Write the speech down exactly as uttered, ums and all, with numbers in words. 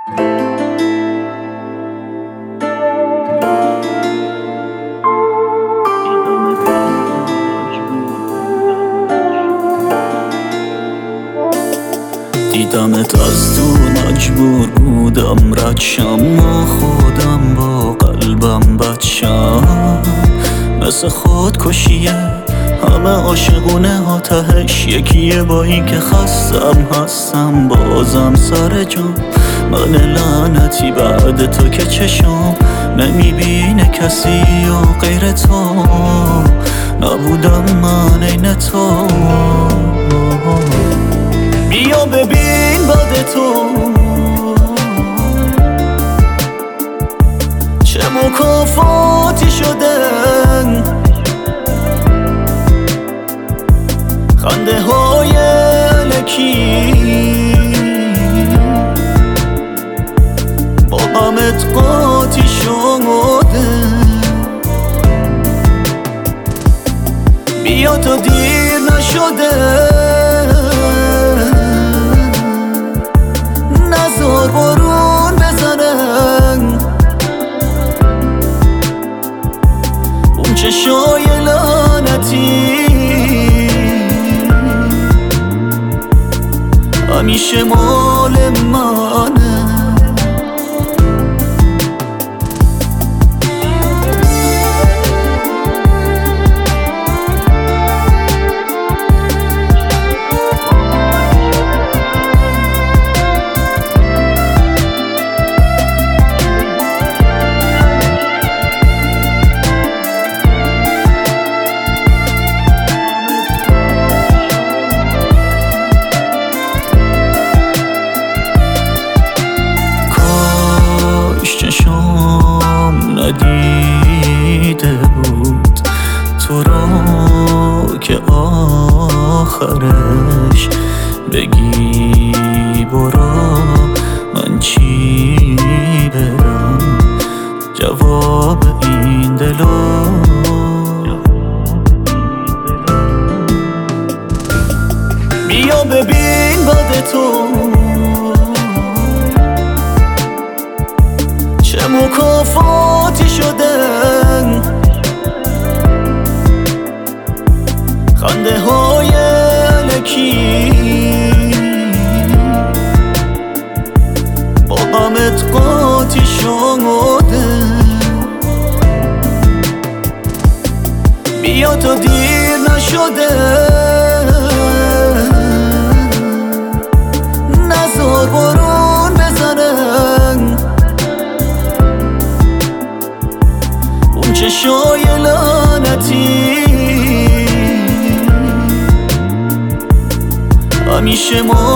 دیدمت از تو مجبور بودم رد شم، ما خودم با قلبم بچم. مثل خودکشیه همه عاشقونه ها تهش یکیه، با این که خستم هستم بازم سر جام. من لعنتی بعد تو که چشم نمیبینه کسی و غیر تو نبودم من عین تو. بیا ببین بعد تو چه مکافاتی شدن، خنده های الکی با غمت قاطی شده. بیا تا دیر نشده، نزار بارون بزنن اون چشای لعنتی همیشه مال منه. چشام ندیده بود تو را که آخرش بگی برا من چی برم جواب این دلو. بیا ببین بعد تو چه مکافاتی شدن، خنده های الکی با غمت قاطی شده. بیا تا دیر نشده، نزار بارون بزنن اون چشای لعنتی همیشه ما